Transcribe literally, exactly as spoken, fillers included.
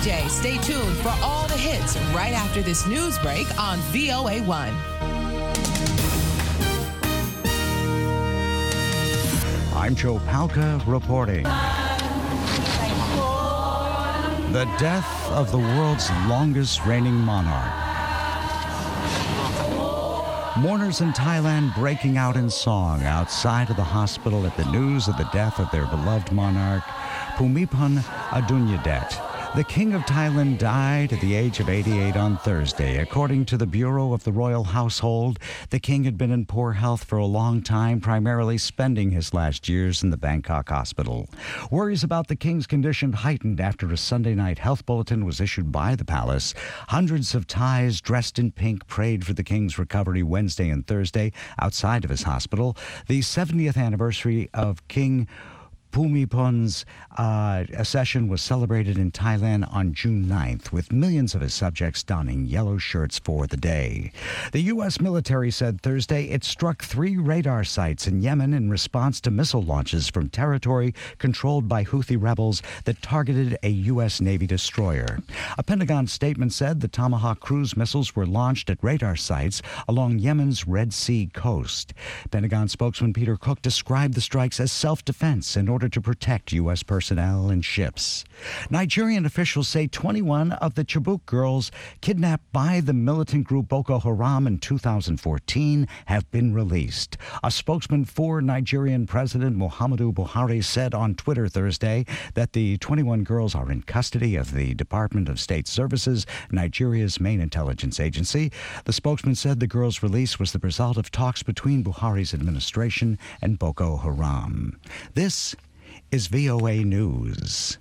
weekday. Stay tuned for all the hits right after this news break on V O A one. I'm Joe Palca reporting. The death of the world's longest reigning monarch. Mourners in Thailand breaking out in song outside of the hospital at the news of the death of their beloved monarch, Bhumibol Adulyadej. The King of Thailand died at the age of eighty-eight on Thursday. According to the Bureau of the Royal Household, the king had been in poor health for a long time, primarily spending his last years in the Bangkok hospital. Worries about the king's condition heightened after a Sunday night health bulletin was issued by the palace. Hundreds of Thais dressed in pink prayed for the king's recovery Wednesday and Thursday outside of his hospital. The seventieth anniversary of King Bhumibol's uh, accession was celebrated in Thailand on June ninth, with millions of his subjects donning yellow shirts for the day. The U S military said Thursday it struck three radar sites in Yemen in response to missile launches from territory controlled by Houthi rebels that targeted a U S Navy destroyer. A Pentagon statement said the Tomahawk cruise missiles were launched at radar sites along Yemen's Red Sea coast. Pentagon spokesman Peter Cook described the strikes as self-defense in order to protect U S personnel and ships. Nigerian officials say twenty-one of the Chibok girls kidnapped by the militant group Boko Haram in two thousand fourteen have been released. A spokesman for Nigerian President Muhammadu Buhari said on Twitter Thursday that the twenty-one girls are in custody of the Department of State Services, Nigeria's main intelligence agency. The spokesman said the girls' release was the result of talks between Buhari's administration and Boko Haram. This is V O A News.